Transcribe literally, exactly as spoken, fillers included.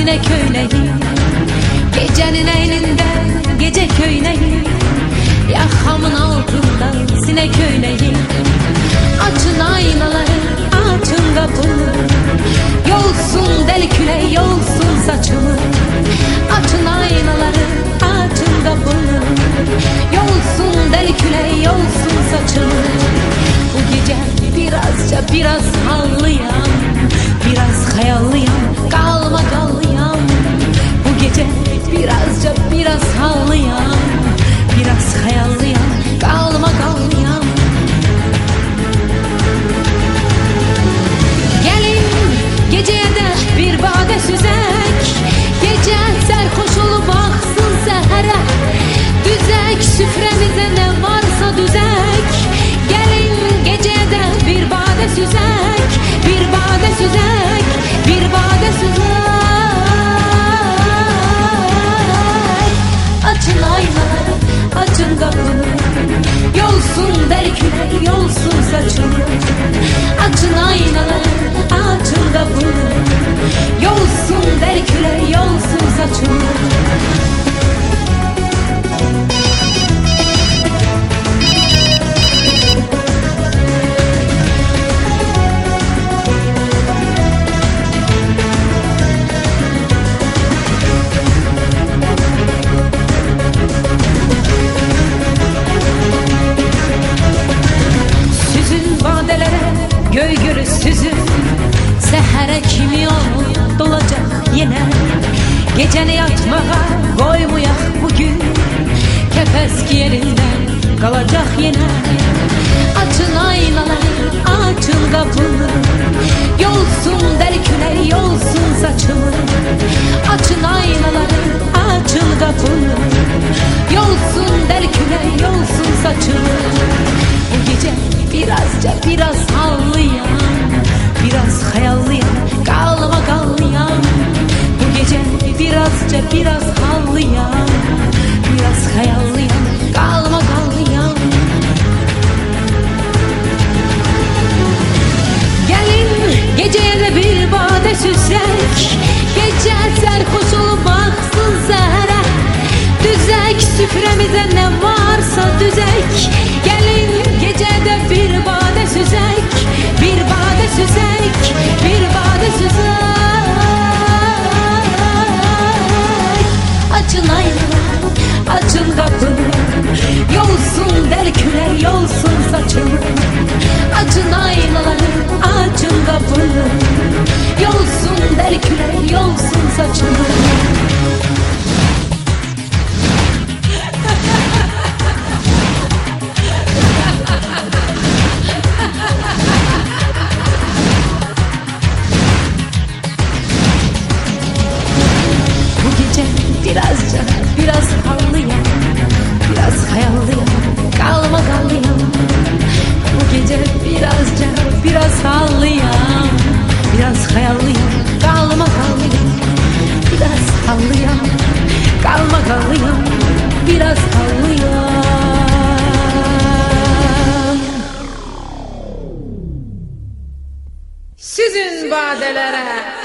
sinek köyneyim. Gecenin elinde gece köyneyim. Yakamın altında sinek köyneyim. Açın aynaları, açın kapını. Yolsun deli küley, yolsun saçımı. Açın aynaları, açın kapını. Yolsun deli küley, yolsun saçımı. Bu gece birazca biraz hallıyam, biraz hayallıyam, kalma kallıyam. Bu gece birazca biraz hallıyam, biraz hayallıyam, kalma kallıyam. Gelin geceye de bir bade süzek. Gece serhoş olup baksın sehere. Düzek süfremize ne varsa düzek. Gelin geceye de bir bade süzek. Bir bade süzek, bir bade süzek. Açın aynaları, açın kapını. Yolsun deli küley, yolsun saçımı. Açın aynaları, açın kapını. Yolsun deli küley, yolsun saçımı. Göy gürü süzün, sehere kimyon dolacak yine. Geceni yatmağa koymayak bugün, kepeski elinden kalacak yine. Açın aynaları, açın kapını. Yolsun deli küley, yolsun saçımı. Açın aynaları, açın kapını. Yolsun deli küley, yolsun saçımı. Bu gece birazca biraz hallıyam, biraz hayallıyam, kalma kallıyam. Bu gece birazca biraz hallıyam, biraz hayallıyam, kalma kallıyam. Gelin geceye de bir bade süzek. Gece serhoş olup baksın sehere. Düzek süfremize ne varsa düzek. Gelin gecede bir bade süzek. Bir bade süzek, bir bade süzek. Açın aynaları, açın kapını. Yolsun deli küley, yolsun saçımı. Açın aynaları, açın kapını. Yolsun deli küley, yolsun saçımı. Birazca, biraz hallıyam, biraz hayallıyam, kalma kallıyam. Bu gece birazca, biraz hallıyam, biraz hayallıyam, kalma kallıyam. Biraz hallıyam, kalma kallıyam, biraz hallıyam. Süzün badelere.